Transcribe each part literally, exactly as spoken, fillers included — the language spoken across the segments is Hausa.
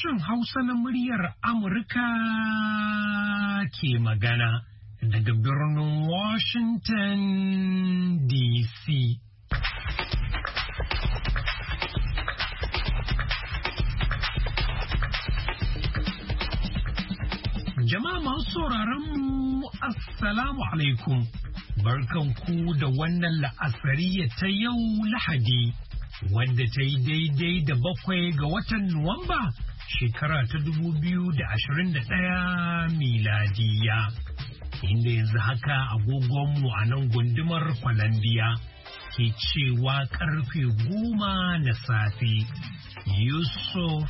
Sashen Hausa na muryar Amurka ke magana daga birnin Washington D C. Jama'a masu sauraron mu Assalamu alaikum. Barkanku da wannan la'asariya ta yau Lahadi, wanda ta yi daidai da bakwai ga watan Nuwamba shekara ta dubu biyu da ashirin da ɗaya miladiya. Inda yanzu haka agogonmu a nan gundumar Kwalambiya ke cewa karfe goma na safe. Yusuf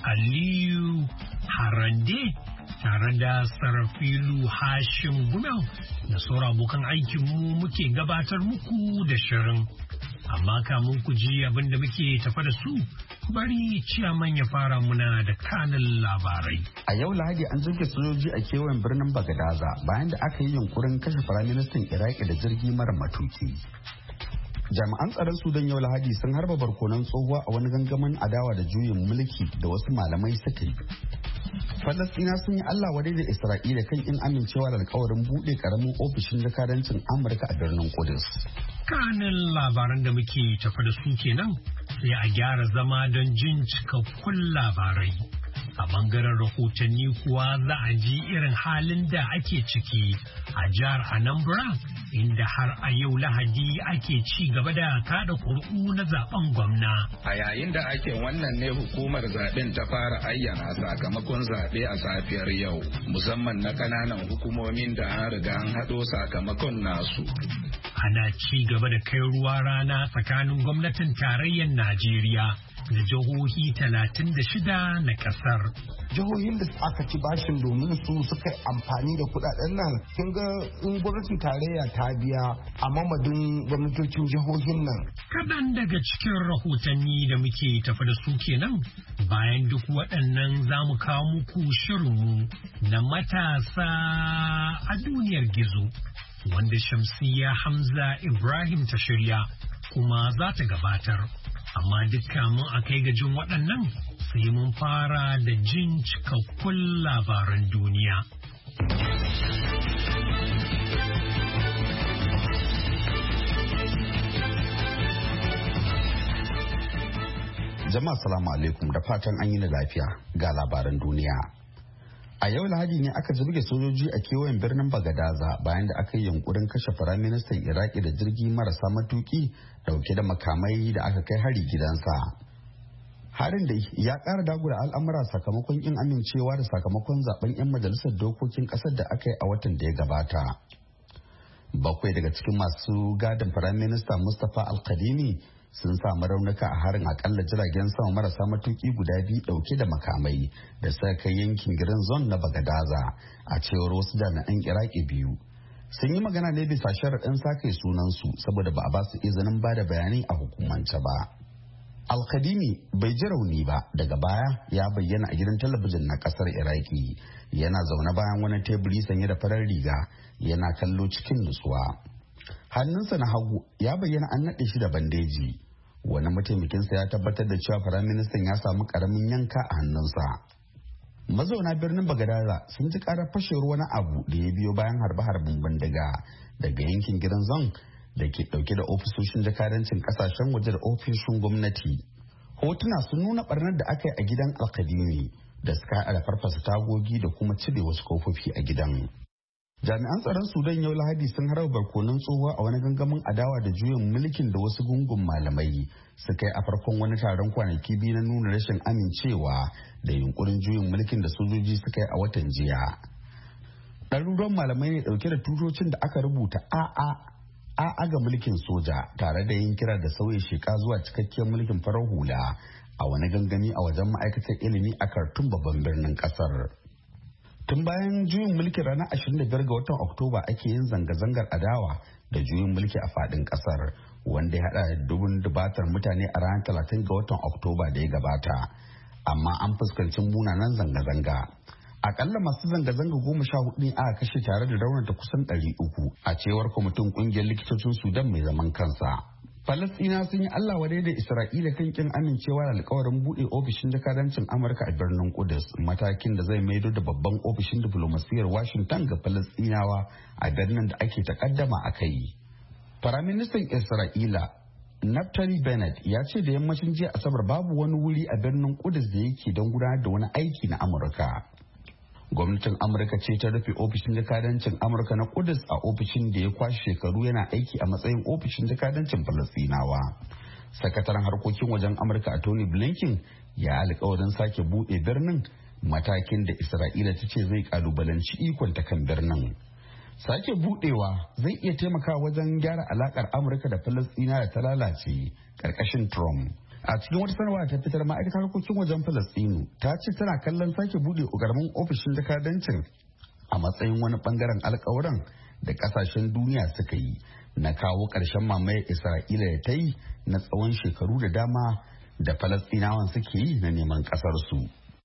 Aliyu Harande tare da Sarafilu Hashim Gumel da sauran abokan aikinmu muke gabatar muku da shirin. Amma kamun ku ji abin da muke tafa da su, bari ciyaman ya fara muna da kanin labarai. A yau Lahadi an jirge sojoji a kewayen birnin Bagadaza bayan da aka yi yunkurin kashe Firaministan Iraki da jirgi mara matuki. Jami'an tsaron Sudan yau Lahadi sun harba barkonon tsohuwa a wani gangamin adawa da juyin mulki da wasu malamai suka yi. Falastina sun yi Allah wadai da Isra'ila kan in amincewa da alkawarin buɗe karamin ofishin jakadancin Amurka a birnin Kudus. Kanin labaran da muke tafa da su kenan sai a gyara zama don jin cikakkun labarai. A bangaren rahotanni kuwa za a ji irin halin da ake ciki a jihar Anambra, inda har a yau Lahadi ake ci gaba da kada kuri'u na zaben gwamna. A yayin da ake wannan ne hukumar zaben ta fara ayyana sakamakon zaɓe a safiyar yau, musamman na ƙananan hukumomin da an riga an haɗo sakamakon nasu. Ana ci gaba da kai ruwa rana tsakanin gwamnatin tarayyar Najeriya da jihohi talatin da shida na kasar. Jihohin da aka ci bashin domin su suka amfani da kudaden nan, kin ga in gwamnatin tarayya ta biya a mamadin gwamnatocin jihohin nan. Kaɗan daga cikin rahotanni da muke tafa da su kenan, bayan duk waɗannan za mu kawo muku shirinmu na matasa a duniyar gizo, wanda Shamsiyya Hamza Ibrahim ta shirya kuma za ta gabatar. Amma dukka mun a kai gajin waɗannan sai mun fara da jin cikakkun labaran duniya. Jama'a salamu alaikum da fatan an yi lafiya ga labaran duniya. A yau Lahadi ne aka jirge sojoji a kewayen birnin Bagadaza bayan da aka yi yunkurin kashe Firaministan Iraki da jirgi marasa matuki dauke da makamai da aka kai hari gidansa. Harin da ya ƙara dagula al'amura sakamakon kin amincewa da sakamakon zaben 'yan majalisar dokokin ƙasar da aka yi a watan da ya gabata. Bakwai daga cikin masu gadin Firaminista Mustapha Al-Kadhimi sun samu raunuka a harin akalla jiragen sama marasa matuki guda biyu dauke da makamai da suka kai yankin Green Zone na Bagadaza, a cewar wasu jami'an Iraki biyu. Sun yi magana ne bisa sharaɗin sake sunansu saboda ba a ba su izinin ba da bayani a hukumance ba. Al-Kadhimi bai ji rauni ba, daga baya ya bayyana a gidan talabijin na kasar Iraki yana zaune bayan wani teburi sanye da farar riga yana kallo cikin nutsuwa. Hannunsa na hagu ya bayyana an naɗe shi da bandeji. Wani mataimakinsa ya tabbatar da cewa firaministan ya samu ƙaramin yanka a hannunsa. Mazauna birnin Bagadaza sun ji ƙarar fashewar wani abu da ya biyo bayan harbe-harben bindiga daga yankin gidan zon da ke ɗauke da ofisoshin jakadancin ƙasashen waje da ofishin gwamnati. Hotuna sun nuna ɓarnar da aka yi a gidan Al-Kadhimi da suka haɗa da farfasa tagogi da kuma cire wasu kofofi a gidan. Jami'an tsaron Sudan yau Lahadi sun harba barkonon tsohuwa a wani gangamin adawa da juyin mulkin da wasu gungun malamai suka yi a farkon wani taron kwanaki biyu na nuna rashin amincewa da yunkurin juyin mulkin da sojoji suka yi a watan jiya. Ɗaruruwan malamai ne ɗauke da tutocin da aka rubuta a'a a'a ga mulkin soja tare da yin kira da sauya sheka zuwa cikakkiyar mulkin farar hula a wani gangami a wajen ma'aikatar ilimi a Khartoum, babban birnin ƙasar. Tun bayan juyin mulki ranar ashirin da biyar ga watan Oktoba ake yin zanga-zangar adawa da juyin mulki a fadin kasar, wanda ya hada da dubun dubatar mutane a ranar talatin ga watan Oktoba da ya gabata. Amma an fuskanci munanan zanga-zanga. Akalla masu zanga-zanga goma sha hudu ne aka kashe tare da raunata kusan ɗari uku a cewar kwamitin kungiyar likitocin Sudan mai zaman kansa. Falasɗina sun yi Allah wadai da Isra'ila kan kin amincewa da alkawarin buɗe ofishin jakadancin Amurka a birnin Kudus, matakin da zai maido da babban ofishin diflomasiyyar Washington ga Falasɗinawa a birnin da ake takaddama a kai. Firaministan Isra'ila Naftali Bennett ya ce da yammacin jiya Asabar babu wani wuri a birnin Kudus da yake don gudanar da wani aiki na Amurka. Gwamnatin Amurka ce ta rufe ofishin jakadancin Amurka na Kudus a ofishin da ya kwashe shekaru yana aiki a matsayin ofishin jakadancin Falasɗinawa. Sakataren harkokin wajen Amurka a Tony Blinken ya alkawarin sake buɗe birnin, matakin da Isra'ila ta ce zai kalubalanci ikonta kan birnin. Sake buɗewa zai iya taimakawa wajen gyara alakar Amurka da Falasɗina da ta lalace ƙarƙashin Trump. A cikin wata sanarwa ta fitar, ma'aikatar harkokin wajen Falastinu ta ce tana kallon sake bude ƙaramin ofishin jakadancin a matsayin wani bangaren alkawuran da kasashen duniya suka yi na kawo ƙarshen mamayar Isra'ila da ta yi na tsawon shekaru da dama da Falastinawan suke yi na neman ƙasarsu.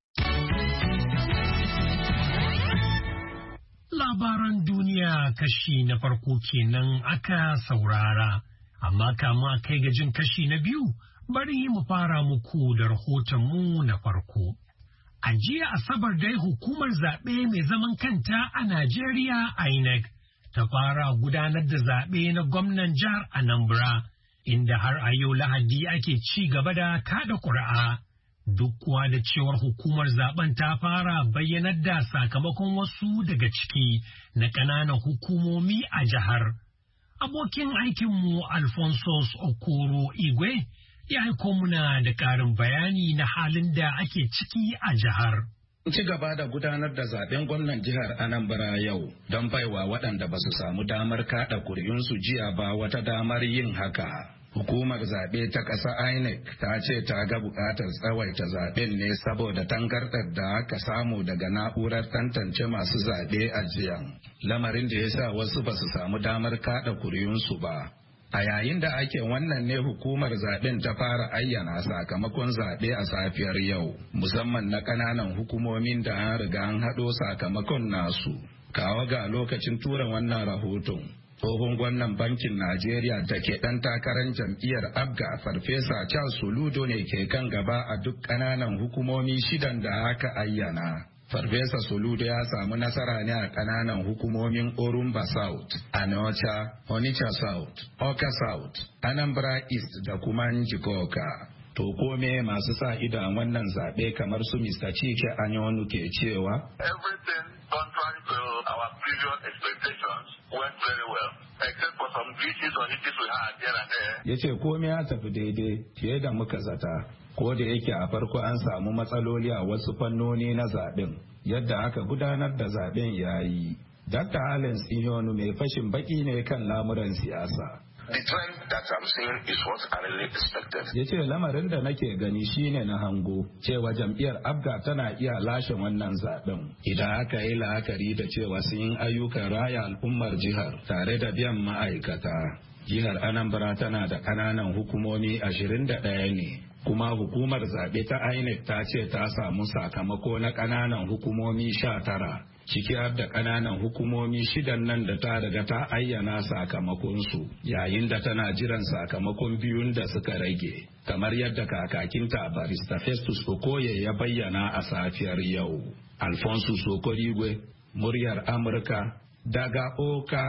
Labaran duniya kashi na farko kenan aka saurara, amma kama kai ga jin kashi na biyu. Bari mu fara muku da rahotonmu na farko. A jiya Asabar dai hukumar zaɓe mai zaman kanta a Najeriya I N E C ta fara gudanar da zaɓe na gwamnan jihar Anambra, inda har a yau Lahadi ake ci gaba da kada ƙuri'a. Duk kuwa da cewar hukumar zaben ta fara bayyanar da sakamakon wasu daga ciki na ƙananan hukumomi a jihar. Abokin aikinmu Alphonsus Okoro Igwe ya aiko muna da ƙarin bayani na halin da ake ciki a jihar. Ci gaba da gudanar da zaben gwamnan jihar Anambra yau don baiwa waɗanda ba su samu damar kaɗa kuri'unsu jiya ba wata damar yin haka. Hukumar zaɓe ta ƙasa I N E C ta ce ta ga buƙatar tsawaita zaɓen ne saboda tangarɗar da aka samu daga na'urar tantance masu zaɓe a jiya. Lamarin da ya sa wasu ba su samu damar kaɗa kuri'unsu ba. A yayin da ake wannan ne hukumar zaben ta fara ayyana sakamakon zaɓe a safiyar yau, musamman na ƙananan hukumomin da an riga an haɗo sakamakon nasu. Kawo ga lokacin tura wannan rahoton, tsohon gwamnan bankin Najeriya da ke ɗan takarar jam'iyyar Abga Farfesa Charles Soludo ne ke kan gaba a duk ƙananan hukumomi shidan da aka ayyana. Farfesa Soludo ya samu nasara ne a ƙananan hukumomin Orumba South, Anocha, Onitsha South, Oka South, Anambra East da kuma Njikoka. To kome masu sa ido a wannan zaɓe kamar su Mister Chike Anyonu ke cewa? Everything contrary to our previous expectations went very well, except for some glitches or hitches we had here and there. Ya ce kome ya tafi daidai fiye da muka zata. Ko da yake a farko an samu matsaloli a wasu fannoni na zaben, yadda aka gudanar da zaben yayi. Doctor Alex Inyonu mai fashin baki ne kan lamuran siyasa. The trend that I'm seeing is what I really expected. Ya ce lamarin da nake gani shine na hango cewa jam'iyyar Abga tana iya lashe wannan zaben. Idan aka yi la'akari da cewa sun yi ayyukan raya al'ummar jihar tare da biyan ma'aikata. Jihar Anambra tana da ƙananan hukumomi ashirin da ɗaya ne. Kuma hukumar zaɓe ta I N E C ta ce ta samu sakamako na ƙananan hukumomi sha tara, ciki har da ƙananan hukumomi shidan nan da ta riga ta ayyana sakamakonsu, yayin da tana jiran sakamakon biyun da suka rage, kamar yadda kakakinta barista Festus Okoye ya bayyana a safiyar yau. Alphonsus Okorigwe, muryar Amurka, daga Oka,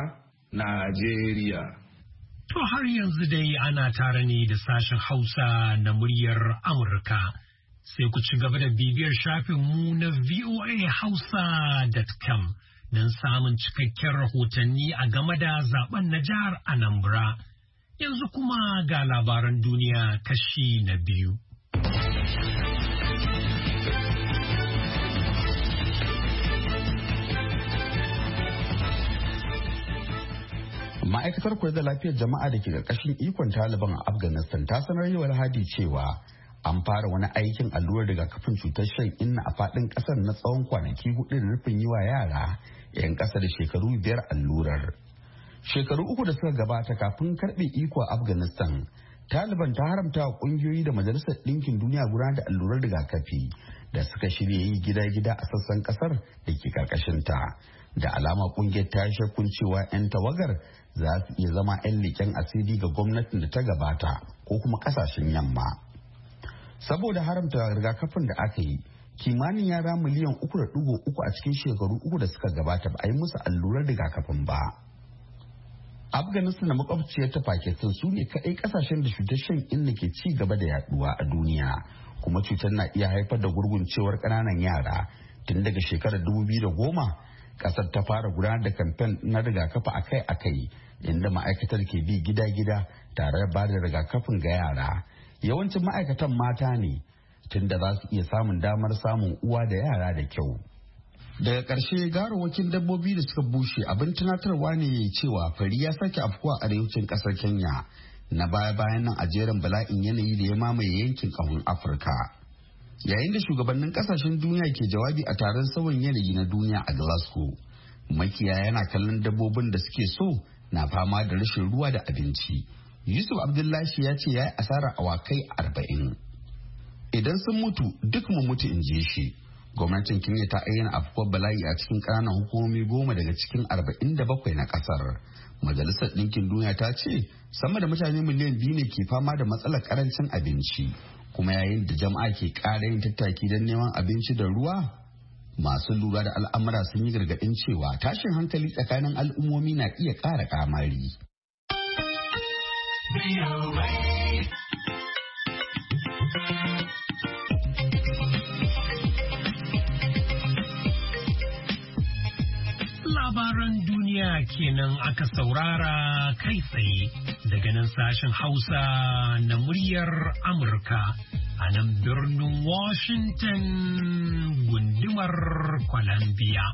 Najeriya. To har yanzu dai ana tare ne da sashen Hausa na muryar Amurka. Sai ku ci gaba da bibiyar shafinmu na v o a hausa dot com don samun cikakken rahotanni a game da zaben na jihar Anambra. Yanzu kuma ga labaran duniya kashi na biyu. Ma'aikatar kula da lafiyar jama'a da ke ƙarƙashin ikon Taliban a Afghanistan ta sanar yau Lahadi cewa an fara wani aikin allurar rigakafin cutar shan inna a faɗin ƙasar na tsawon kwanaki hudu da nufin yi wa yara 'yan ƙasa da shekaru biyar allurar. Shekaru uku da suka gabata kafin karɓe iko a Afghanistan, Taliban ta haramta wa ƙungiyoyi da Majalisar Ɗinkin Duniya gudanar da allurar rigakafi da suka shirya yi gida-gida a sassan ƙasar da ke ƙarƙashinta. Da alama kungiyar ta shakkun cewa 'yan tawagar za su iya zama 'yan leƙen asiri ga gwamnatin da ta gabata ko kuma kasashen yamma. Saboda haramta rigakafin da aka yi, kimanin yara miliyan uku da ɗigo uku a cikin shekaru uku da suka gabata ba a yi musu allurar rigakafin ba. Afghanistan da makwabciyar ta Pakistan su ne kaɗai ƙasashen da cutar shan inna ke ci gaba da yaduwa a duniya, kuma cutar na iya haifar da gurguncewar ƙananan yara. Tun daga shekarar dubu biyu da goma, ƙasar ta fara gudanar da kamfen na rigakafi akai-akai, inda ma'aikatar ke bi gida-gida tare da bada rigakafin ga yara. Yawancin ma'aikatan mata ne, tunda za su iya samun damar samun uwa da yara da kyau. Daga ƙarshe, gawarwakin dabbobi da suka bushe abin tunatarwa ne cewa fari ya sake afkuwa a arewacin ƙasar Kenya na baya-bayan nan a jerin bala'in yanayi da ya mamaye yankin ƙahon Afirka. Yayin da shugabannin ƙasashen duniya ke jawabi a taron sauyin yanayi na duniya a Glasgow, makiyaya yana kallon dabbobin da suke so na fama da rashin ruwa da abinci. Yusuf Abdullahi ya ce ya yi asarar awakai arba'in. Idan sun mutu duk mu mutu, in ji shi. Gwamnatin Kenya ta ayyana afkuwar bala'i a cikin ƙananan hukumomi goma daga cikin arba'in da bakwai na ƙasar. Majalisar Ɗinkin Duniya ta ce sama da mutane miliyan biyu ne ke fama da matsalar ƙarancin abinci. Kuma yayin da jama'a ke ƙara yin tattaki don neman abinci da ruwa, masu lura da al'amura sun yi gargaɗin cewa tashin hankali tsakanin al'ummomi na iya ƙara ƙamari. Labaran duniya kenan aka saurara kai tsaye daga nan sashen Hausa na muryar Amurka a nan birnin Washington gundumar Columbia.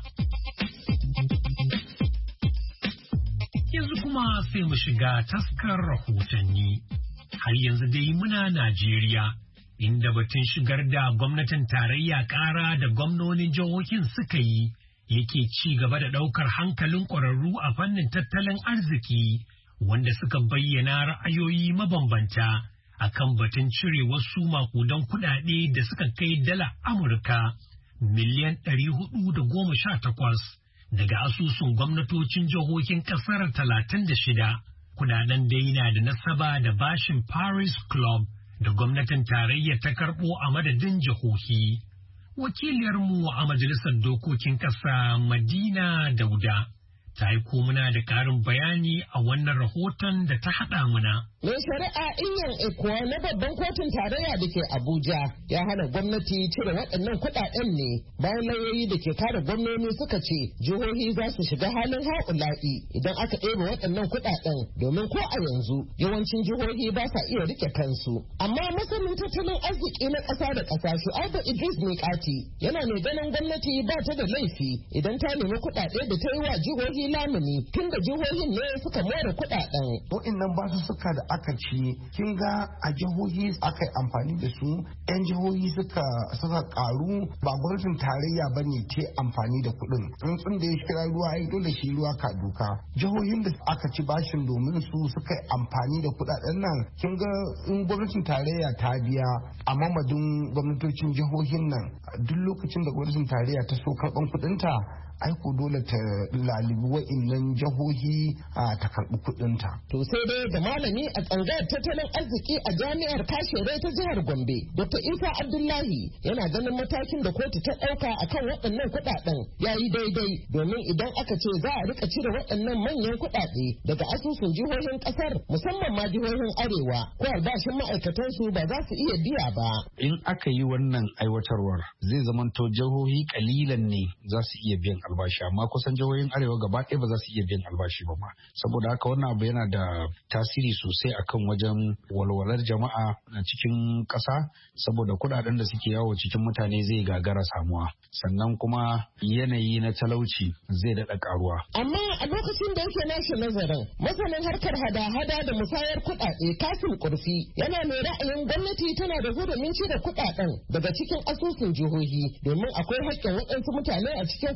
Yanzu kuma sai mu shiga taskar rahotanni. Har yanzu dai muna Najeriya, inda batun shigar da gwamnatin tarayya ƙara da gwamnonin jihohin suka yi yake ci gaba da ɗaukar hankalin ƙwararru a fannin tattalin arziki, wanda suka bayyana ra'ayoyi mabambanta akan batun cire wasu makudan kuɗaɗe da suka kai dala Amurka miliyan ɗari hudu da goma sha takwas daga asusun gwamnatocin jihohin ƙasar talatin da shida. Kuɗaɗen dai na da nasaba da bashin Paris Club da gwamnatin tarayya ta karɓo a madadin jihohi. Wakiliyarmu a Majalisar Dokokin Ƙasa Madina Dauda ta yi muna da ƙarin bayani a wannan rahoton da ta haɗa muna. Mai shari'a Inyan Ekuwa na babban kotun tarayya da ke Abuja ya hana gwamnati cire waɗannan kuɗaɗen ne bayan lauyoyi da ke kare gwamnoni suka ce jihohi za su shiga halin haƙula'i idan aka ɗebe waɗannan kuɗaɗen, domin ko a yanzu yawancin jihohi ba sa iya rike kansu. Amma masanin tattalin arziki na ƙasa da ƙasa Shu'aibu Idris Mikati yana mai ganin gwamnati ba ta da laifi idan ta nemi kuɗaɗe da ta yi wa jihohi lamuni tun da jihohin ne suka more kuɗaɗen. Wa'innan ba su suka da aka ci kin ga a jihohi aka yi amfani da su, yan jihohi suka suka karu, ba gwamnatin tarayya ba ne ce amfani da kuɗin. Tsuntsun da ya kira ruwa ai dole shi ruwa ka duka. Jihohin da aka ci bashin domin su suka yi amfani da kuɗaɗen nan, kin ga in gwamnatin tarayya ta biya a mamadin gwamnatocin jihohin nan, duk lokacin da gwamnatin tarayya ta so karɓan kuɗinta aiko dole ta lalibi wa'innan jihohi a ta karɓi kuɗinta. To sai dai da malami a tsangayar tattalin arziki a jami'ar Kashere ta jihar Gombe, Dokta Isa Abdullahi yana ganin matakin da kotu ta ɗauka akan waɗannan kuɗaɗen ya yi daidai, domin idan aka ce za a rika cire waɗannan manyan kuɗaɗe daga asusun jihohin ƙasar, musamman ma jihohin Arewa, ko albashin ma'aikatansu ba za su iya biya ba. In aka yi wannan aiwatarwar zai zamanto jihohi kalilan ne za su iya biyan albashi, amma kusan jihohin arewa gaba ɗaya ba za su iya biyan albashi ba ma. Saboda haka wannan abu yana da tasiri sosai akan wajen walwalar jama'a a cikin ƙasa, saboda kuɗaɗen da suke yawo cikin mutane zai gagara samuwa, sannan kuma yanayi na talauci zai daɗa ƙaruwa. Amma a lokacin da yake nashi nazarin, masanin harkar hada-hada da musayar kuɗaɗe Kasim Kurfi yana mai ra'ayin gwamnati tana da hurumin cire kuɗaɗen daga cikin asusun jihohi, domin akwai haƙƙin waɗansu mutane a cikin kuɗaɗen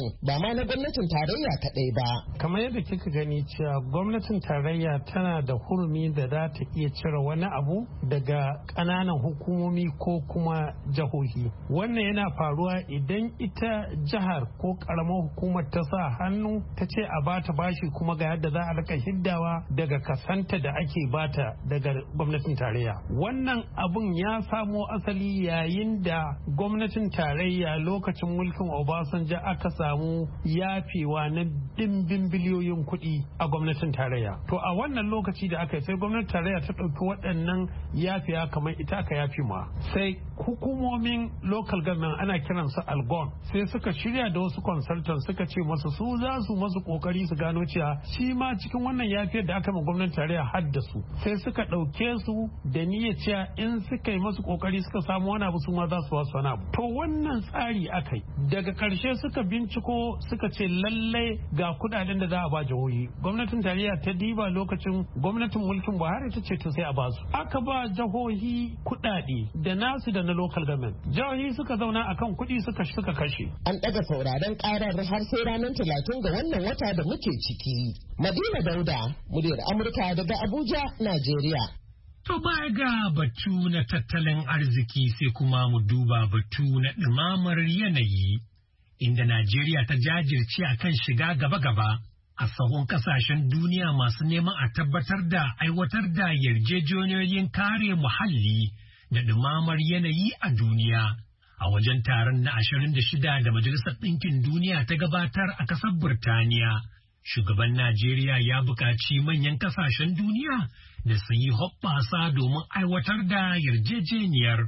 kudaden ba ma na gwamnatin tarayya kaɗai ba. Kamar yadda kika gani cewa gwamnatin tarayya tana da hurumi da za ta iya cire wani abu daga ƙananan hukumomi ko kuma jihohi. Wannan yana faruwa idan ita jihar ko ƙaramar hukumar ta sa hannu ta ce a bata bashi kuma ga yadda za a rika hiddawa daga kasanta da ake bata daga gwamnatin tarayya. Wannan abun ya samo asali yayin da gwamnatin tarayya lokacin mulkin Obasanjo aka samu yafewa na dimbin biliyoyin kuɗi a gwamnatin tarayya. To a wannan lokaci da aka yi sai gwamnatin tarayya ta ɗauki waɗannan yafiya kamar ita aka yafi ma. Sai hukumomin local government ana kiransu algon sai suka shirya da wasu consultants suka ce masu su za su masu kokari su gano cewa shi ma cikin wannan yafiyar da aka ma gwamnatin tarayya haddasu sai suka ɗauke su da niyyar cewa in suka yi masu kokari suka samu wani abu su ma za su wasu wani abu. To wannan tsari aka yi daga karshe suka binciko suka ce lallai ga kudaden da za a ba jihohi. Gwamnatin tarayya ta diba lokacin gwamnatin mulkin Buhari ta ce ta sai a basu. Aka ba jihohi kudade da nasu da na local government. Jihohi suka zauna akan kudi suka suka kashe. An daga sauraron karar har sai ranar talatin ga wannan wata da muke ciki. Madina Dauda, muryar Amurka daga Abuja, Najeriya. To baya ga batu na tattalin arziki sai kuma mu duba batu na ɗumamar yanayi, inda Najeriya ta jajirce a kan shiga gaba-gaba a sahun kasashen duniya masu neman a tabbatar da aiwatar da yarjejeniyoyin kare muhalli da ɗumamar yanayi a duniya. A wajen taron na ashirin da shida da Majalisar Ɗinkin Duniya ta gabatar a ƙasar Burtaniya, shugaban Najeriya ya buƙaci manyan kasashen duniya da su yi hoɓɓasa domin aiwatar da yarjejeniyar.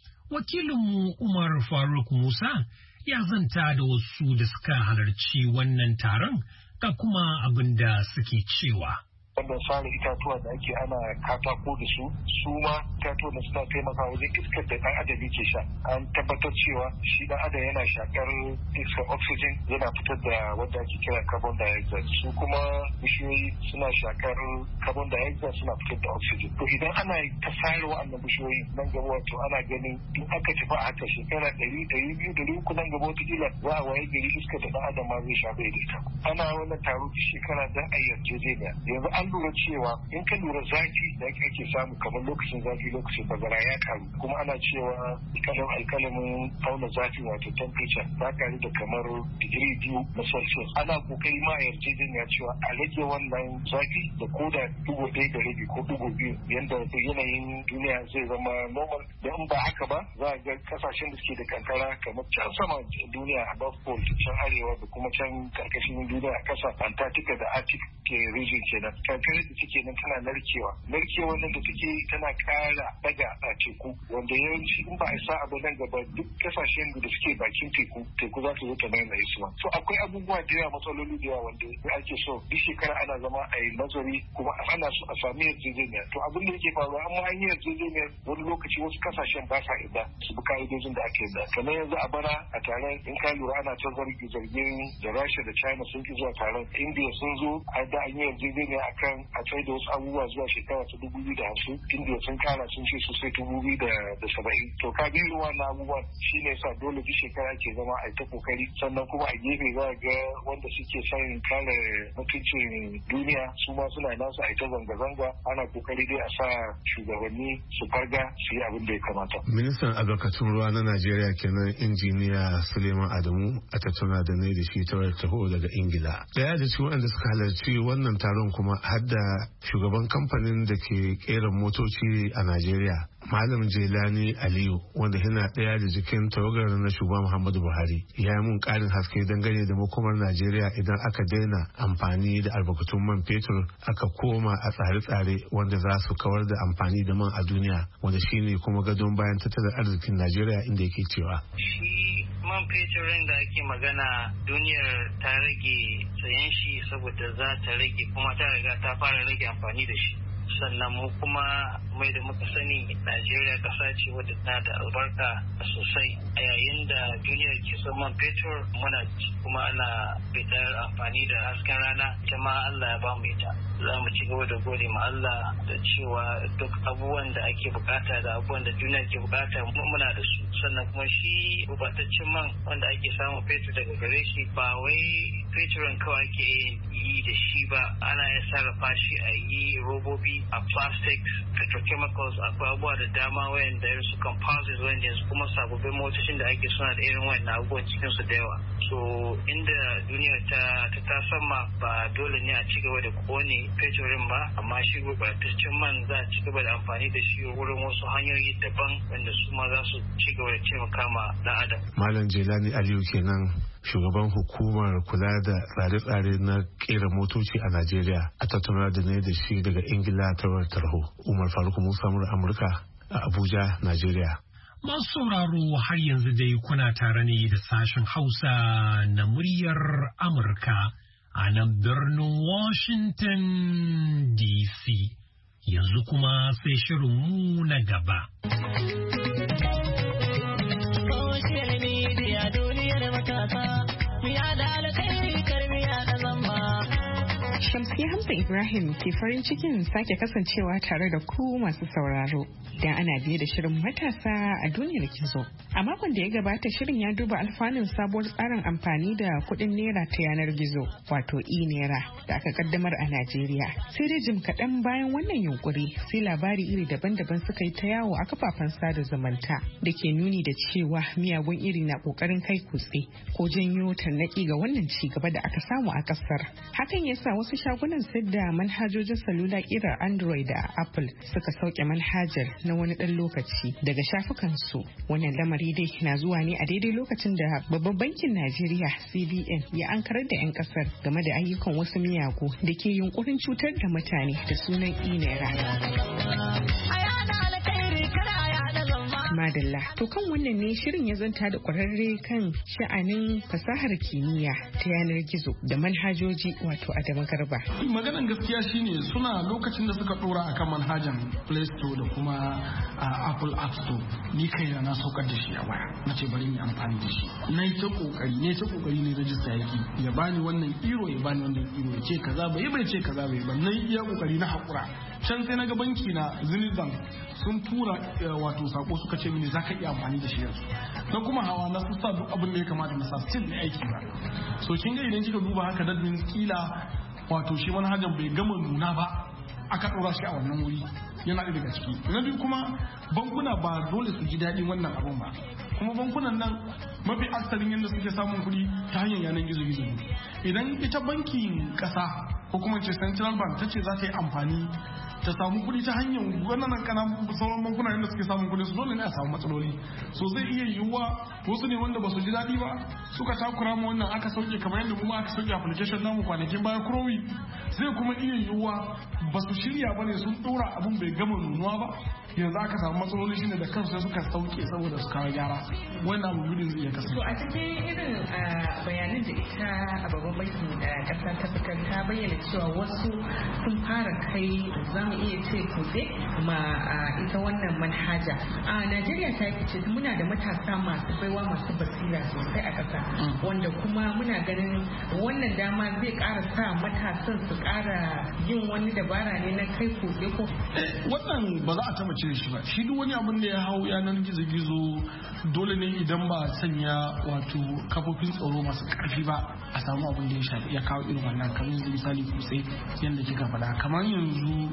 Wakilinmu Umar Faruk Musa ya zanta da wasu da suka halarci wannan taron ga kuma abin da suke cewa. wanda sare itatuwa da ake ana katako da su su ma itatuwa da suna taimaka wajen iskar da dan adam yake sha. An tabbatar cewa shi dan adam yana shakar iskar oxygen yana fitar da wanda ake kira carbon dioxide, su kuma bishiyoyi suna shakar carbon dioxide suna fitar da oxygen. To idan ana ta sare wa'annan bishiyoyi nan gaba wato ana ganin in aka tafi a haka shekara ɗari ɗari biyu ɗari uku nan gaba wata kila za a waye gari iskar da dan adam ma zai sha bai da ita. Ana wannan taro duk shekara don a yarjejeniya. Yanzu an lura cewa in ka lura zafi da ake samu kamar lokacin zafi lokacin bazara ya karu, kuma ana cewa alkalin alkalamin auna zafi wato temperature ta karu da kamar digiri biyu na celsius. Ana kokari ma a yarjejeniya cewa a rage wannan zafi da koda dubu ɗaya da rabi ko dubu biyu yadda yanayin duniya zai zama normal. Don ba haka ba za a ga kasashen da suke da kankara kamar can sama duniya a North Pole can arewa da kuma can karkashin duniya a kasa Antarctica da Arctic region kenan. Kankarar da take nan tana narkewa. Narkewa nan da take tana kara daga a teku wanda yawanci in ba a sa abu nan gaba duk kasashen da suke bakin teku teku za ta zo ta maimaye su. So akwai abubuwa da yawa matsaloli da yawa wanda ake so duk shekara ana zama a yi nazari kuma ana so a sami yarjejeniya. To abin da yake faruwa amma an yi yarjejeniya wani lokaci wasu kasashen ba sa yadda su bi ka'idojin da ake yadda. Kamar yanzu a bara a taron in ka lura ana ta zargi zargin da Rasha da China sun ki zuwa taron. India sun zo a da an yi yarjejeniya akan a tsaye da wasu abubuwa zuwa shekara ta dubu biyu da hamsin. India sun kara sun ce su sai dubu biyu da saba'in. To ka ga ruwa na abubuwan shi ne sa dole duk shekara ke zama a ta kokari, sannan kuma a gefe za a ga wanda suke son kare mutuncin duniya su ma suna nasu a ta zanga-zanga. Ana kokari dai a sa shugabanni su farga su yi abin da ya kamata. Ministan albarkatun ruwa na Najeriya kenan injiniya Suleiman Adamu a tattauna da ne da shi ta wayar taho daga Ingila. Daya da cikin waɗanda suka halarci wannan taron kuma har da shugaban kamfanin da ke kera motoci a Najeriya, Malam Jelani Aliyu, wanda yana ɗaya da jikin tawagar na shugaba Muhammadu Buhari, ya yi mun ƙarin haske dangane da makomar Najeriya idan aka daina amfani da albarkatun man fetur aka koma a tsare-tsare wanda za su kawar da amfani da man a duniya, wanda shine kuma gadon bayan tattalin arzikin Najeriya, inda yake cewa. Shi man feturin da ake magana duniyar ta rage sayan shi saboda za ta rage kuma ta riga ta fara rage amfani da shi. Sannan mu kuma kuma da muka sani Najeriya ƙasa ce wadda tana da albarka sosai a yayin da duniyar ke son man fetur muna kuma ana fitar amfani da hasken rana ita ma Allah ya bamu ita. Za mu ci gaba da gode ma Allah da cewa duk abubuwan da ake bukata da abubuwan da duniya ke bukata muna da su. Sannan kuma shi gubataccen man wanda ake samun fetur daga gare shi ba wai feturin kawai ake yi da shi ba, ana yin sarrafa shi a yi robobi a plastics, petrochemicals, akwai abubuwa da dama wayanda irin su composites wayanda yanzu kuma sababbin motocin da ake suna da irin wayannan abubuwan cikin su da yawa. So inda duniya ta ta sama ba dole ne a ci gaba da kone feturin ba, amma shi gubataccen man za a ci gaba da amfani da shi wurin wasu hanyoyi daban wanda su ma za su ci gaba da taimaka ma dan adam. Malam Jelani Aliyu kenan, shugaban hukumar kula da tsare-tsare na kera motoci a Najeriya, a tattauna da ne da shi daga Ingila ta tarho. Umar Faruk Musa Amurka a Abuja, Najeriya. Masu sauraro har yanzu dai kuna tare ne da sashen Hausa na muryar Amurka a nan birnin Washington D C. Yanzu kuma sai shirinmu na gaba. Shamsiyya Hamza Ibrahim ke farin cikin sake kasancewa tare da ku masu sauraro. Dan ana biye da shirin matasa a duniyar gizo. A makon da ya gabata shirin ya duba alfanun sabuwar tsarin amfani da kuɗin naira ta yanar gizo wato e-naira da aka kaddamar a Najeriya. Sai dai jim kaɗan bayan wannan yunkuri sai labari iri daban-daban suka yi ta yawo a kafafen sada zumunta da ke nuni da cewa miyagun iri na ƙoƙarin kai kutse ko janyo tarnaƙi ga wannan ci gaba da aka samu a ƙasar. Hakan ya sa wasu shagunan sayar da manhajojin salula kirar Android da Apple suka sauke manhajar na wani ɗan lokaci daga shafukansu. Wannan lamari dai na zuwa ne a daidai lokacin da babban bankin Najeriya C B N ya ankarar da 'yan kasar game da ayyukan wasu miyagu da ke yunkurin cutar da mutane da sunan e-naira. Madalla. To kan wannan ne shirin ya zanta da kwararre kan sha'anin fasahar kimiyya ta yanar gizo da manhajoji wato Adamu Garba. Maganan gaskiya shine suna lokacin da suka dora akan manhajan Play Store da kuma Apple App Store, ni kaina na saukar da shi a waya. Na ce bari mu amfani da shi. Na yi ta kokari, ne ta kokari ne rajista yake. Ya bani wannan iro, ya bani wannan iro, ya ce kaza bai bai ce kaza bai ba. Na yi iya kokari na hakura. Can sai na ga banki na Zenith Bank sun tura wato sako suka ce mini zaka iya amfani da shi yanzu. Na kuma hawa na su sa duk abin da ya kamata na sa still ne aiki ba. So kin ga idan kika duba haka dadin kila wato shi manhajan bai gama nuna ba aka dora shi a wannan wuri, yana da daga ciki. Na biyu kuma bankuna ba dole su ji daɗin wannan abun ba. Kuma bankunan nan mafi aksarin yadda suke samun kuɗi ta hanyar yanar gizo-gizo. Idan ita bankin ƙasa ko kuma ce Central Bank ta ce za ta yi amfani ta samu kuɗi ta hanyar wannan kana sauran bankuna yadda suke samun kuɗi su dole ne a samu matsaloli. So zai iya yiwuwa wasu ne wanda ba su ji daɗi ba suka takura mu wannan aka sauke kamar yadda kuma aka sauke application namu kwanakin baya Crowy. Zai kuma iya yiwuwa ba su shirya ba ne sun ɗora abun bai gama nunuwa ba, yanzu aka samu matsaloli shine da kansu suka sauke saboda su kawo gyara. Wannan abu gudun zai iya kasance. To a cikin irin bayanan da ita a babban bankin ƙasa ta fitar ta bayyana cewa wasu sun fara kai za mu iya ce kutse ma ita wannan manhaja. A Najeriya ta yi fice muna da matasa masu baiwa masu basira sosai a ƙasa wanda kuma muna ganin wannan dama zai ƙara sa matasan su ƙara yin wani dabara ne na kai kutse ko. Wannan ba za a taɓa cire shi ba. Shi duk wani abin da ya hau yanar gizo-gizo dole ne idan ba sanya wato kafofin tsaro masu ƙarfi ba a samu abin da ya shafi ya kawo irin wannan kamar yanzu misali kutse yadda kika faɗa kamar yanzu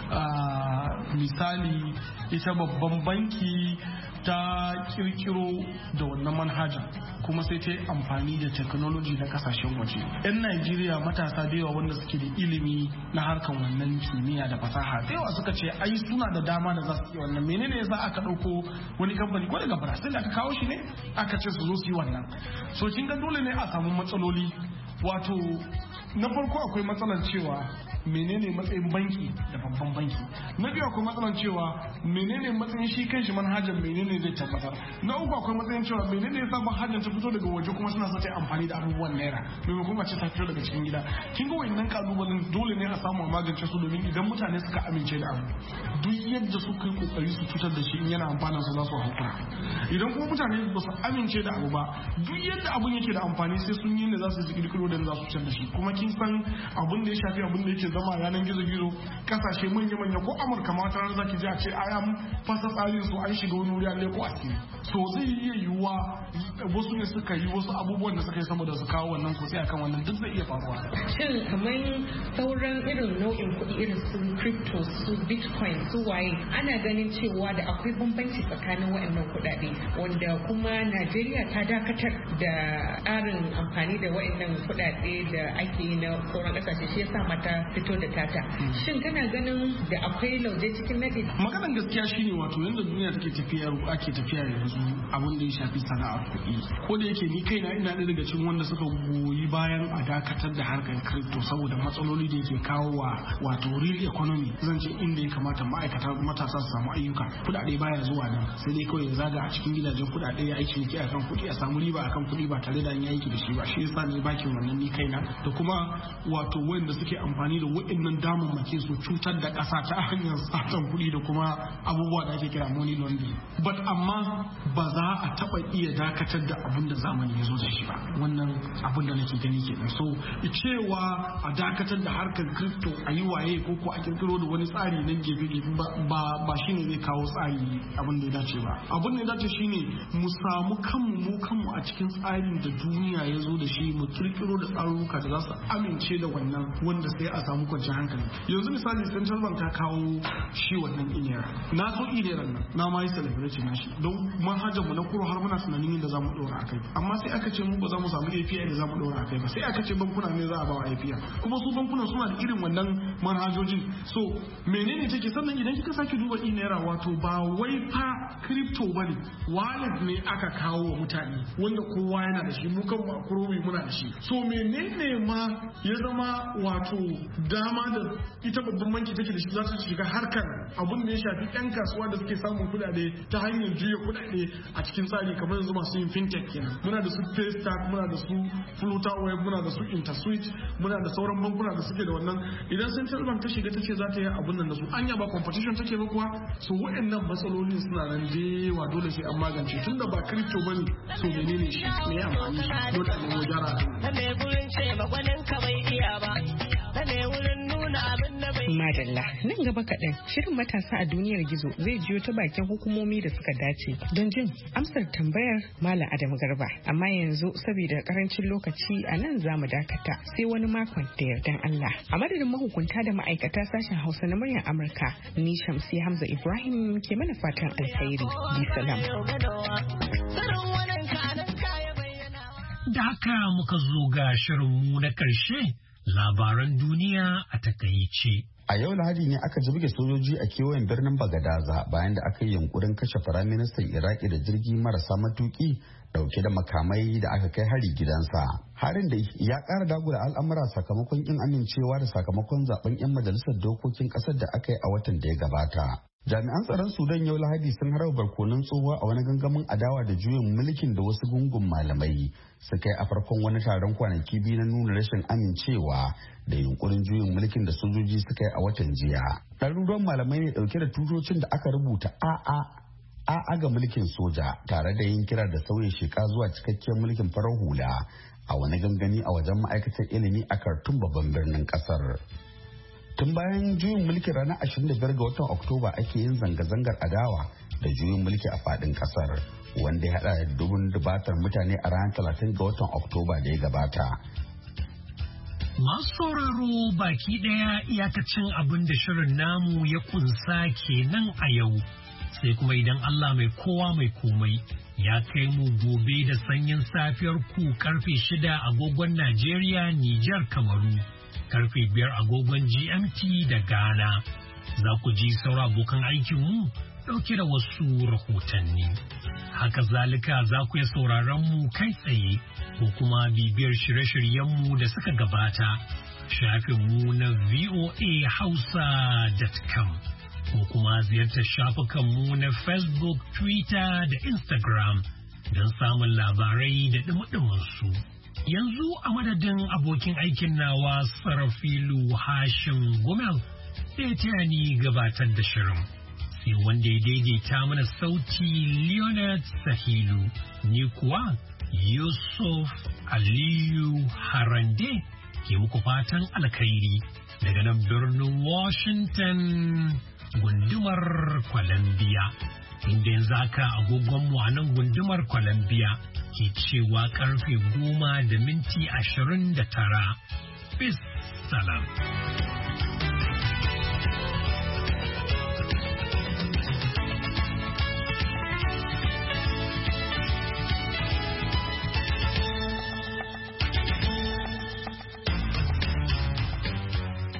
misali ita babban banki ta kirkiro da wannan manhaja kuma sai ta yi amfani da technology na kasashen waje. 'Yan Najeriya matasa da yawa wanda suke da ilimi na harkar wannan kimiyya da fasaha da yawa suka ce ai suna da dama da za su yi wannan. Menene yasa aka ɗauko wani kamfani ko daga Brazil aka kawo shi ne aka ce su zo su yi wannan. So kin ga dole ne a samu matsaloli. Wato na farko akwai matsalar cewa menene matsayin banki da babban banki. Na biyu akwai matsalan cewa menene matsayin shi kanshi manhajar menene zai tabbatar. Na uku akwai matsayin cewa menene yasa manhajar ta fito daga waje kuma suna sa ta amfani da abubuwan naira maimakon a ce ta fito daga cikin gida. Kin ga wannan kalubalen dole ne a samu a magance su domin idan mutane suka amince da abu duk yadda suka yi kokari su cutar da shi in yana amfanin su za su hakura. Idan kuma mutane ba su amince da abu ba duk yadda abun yake da amfani sai sun yi ne za su ji kirkiro da za su cutar da shi. Kuma kin san abun da ya shafi abun da yake zama yanar gizo gizo kasashe manya manya ko Amurka ma wata zaki ji a ce aya fasa tsarin su an shiga wani wuri an leko asiri. So zai iya yiwuwa wasu ne suka yi wasu abubuwan da suka yi saboda su kawo wannan kutse akan wannan duk zai iya faruwa. Shin kamar sauran irin nau'in kuɗi irin su crypto su bitcoin su waye ana ganin cewa da akwai bambanci tsakanin waɗannan kuɗaɗe wanda kuma Najeriya ta dakatar da tsarin amfani da waɗannan kuɗaɗe da ake yi na sauran ƙasashe shi yasa mata fito da tata. Shin kana ganin da akwai lauje cikin nadi? Maganar gaskiya shine wato yanda duniya take tafiya ake tafiya yanzu abin da ya shafi sana'ar kuɗi. Ko da yake ni kaina ina ɗaya daga cikin wanda suka goyi bayan a dakatar da harkar crypto saboda matsaloli da yake kawo wa wato real economy zan ce inda ya kamata ma'aikata matasa su samu ayyuka kuɗaɗe baya zuwa nan sai dai kawai ya zaga a cikin gidajen kuɗaɗe ya aiki ne akan kuɗi a samu riba akan kuɗi ba tare da an yi aiki da shi ba shi yasa ne bakin wannan ni kaina da kuma wato wanda suke amfani da waɗannan damammaki su cutar da ƙasa ta hanyar satan kuɗi da kuma abubuwa da ake kira money laundering but amma ba za a taɓa iya dakatar da abin da zamani ya zo da shi ba wannan abin da nake gani kenan so cewa a dakatar da harkar crypto a yi waye ko ko a kirkiro da wani tsari nan gefe gefe ba ba shine zai kawo tsari abin da ya dace ba abin da ya dace shine mu samu kanmu mu kanmu a cikin tsarin da duniya ya zo da shi mu kirkiro da tsarurruka da za su amince da wannan wanda sai a samu kwanciyar hankali yanzu misali central bank ta kawo shi wannan inera na so inera nan na ma yi celebration na shi don manhajar mu na kuro har muna tunanin yadda za mu dora akai amma sai aka ce mu ba za mu samu A P I da za mu dora akai ba sai aka ce bankuna ne za a ba wa A P I kuma su bankuna suna da irin wannan manhajojin so menene take sannan idan kika sake duba inera wato ba wai fa crypto bane wallet ne aka kawo wa mutane wanda kowa yana da shi mu kan mu kurobi muna da shi so menene ma ya zama wato dama da ita babban banki take da shi za ta shiga harkar abun da ya shafi yan kasuwa da suke samun kudade ta hanyar juya kudade a cikin tsari kamar yanzu masu yin fintech kenan muna da su Paystack muna da su Flutterwave muna da su Interswitch muna da sauran bankuna da suke da wannan idan central bank ta shiga ta ce za ta yi abun nan da su anya ba competition take ba kuwa so waɗannan matsalolin suna nan jewa dole sai an magance tunda ba crypto bane so menene shi me ya amfani shi dole ne mu gyara ta me gurin ce ba gwanin ka bai iya ba ne wurin nuna abin da bai madalla nan gaba kaɗan shirin matasa a duniyar gizo zai jiyo ta bakin hukumomi da suka dace don jin amsar tambayar Malam Adamu Garba amma yanzu saboda karancin lokaci a nan za mu dakata sai wani makon da yardan Allah a madadin mahukunta da ma'aikata sashen Hausa na muryar Amurka ni Shamsi Hamza Ibrahim ke mana fatan alkhairi bi salam da haka muka zo ga shirinmu na ƙarshe labaran duniya a takaice. A yau Lahadi ne aka jibge sojoji a kewayen birnin Bagadaza bayan da aka yi yunkurin kashe Firaministan Iraki da jirgi marasa matuki dauke da makamai da aka kai hari gidansa. Harin da ya ƙara dagula al'amura sakamakon kin amincewa da sakamakon zaben 'yan majalisar dokokin ƙasar da aka yi a watan da ya gabata. Jami'an tsaron Sudan yau Lahadi sun harba barkonon tsohuwa a wani gangamin adawa da juyin mulkin da wasu gungun malamai suka yi a farkon wani taron kwanaki biyu na nuna rashin amincewa da yunkurin juyin mulkin da sojoji suka yi a watan jiya. Ɗaruruwan malamai ne ɗauke da tutocin da aka rubuta a'a a'a ga mulkin soja tare da yin kira da sauya sheka zuwa cikakkiyar mulkin farar hula a wani gangami a wajen ma'aikatar ilimi a Khartoum babban birnin ƙasar. Tun bayan juyin mulki ranar ashirin da biyar ga watan Oktoba ake yin zanga-zangar adawa da juyin mulki a fadin kasar wanda ya hada da dubun dubatar mutane a ranar talatin ga watan Oktoba da ya gabata. Masu sauraro baki daya iyakacin abin da shirin namu ya kunsa kenan a yau. Sai kuma idan Allah mai kowa mai komai ya kai mu gobe da sanyin safiyar ku karfe shida agogon Najeriya, Nijar, Kamaru. Karfe biyar agogon G M T da Ghana. Za ku ji saura abokan aikinmu ɗauke da wasu rahotanni. Haka zalika za ku iya sauraron mu kai tsaye ko kuma bibiyar shirye-shiryenmu da suka gabata shafinmu na v o a hausa dot com ko kuma ziyartar shafukanmu na Facebook, Twitter da Instagram don samun labarai da ɗumi-ɗuminsu. Yanzu a madadin abokin aikin nawa Sarafilu Hashim Gumel da ya taya ni gabatar da shirin. Sai wanda ya daidaita mana sauti Leonard Sahilu, ni kuwa Yusuf Aliyu Harande ke muku fatan alkhairi daga nan birnin Washington gundumar Columbia. Inda yanzu aka agogonmu a nan gundumar Columbia ke cewa karfe goma da minti ashirin da tara. Bis salam.